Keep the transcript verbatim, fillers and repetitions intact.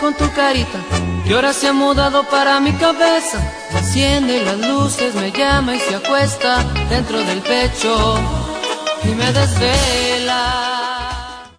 con tu carita, que ahora se ha mudado para mi cabeza. Enciende las luces, me llama y se acuesta dentro del pecho y me desvela.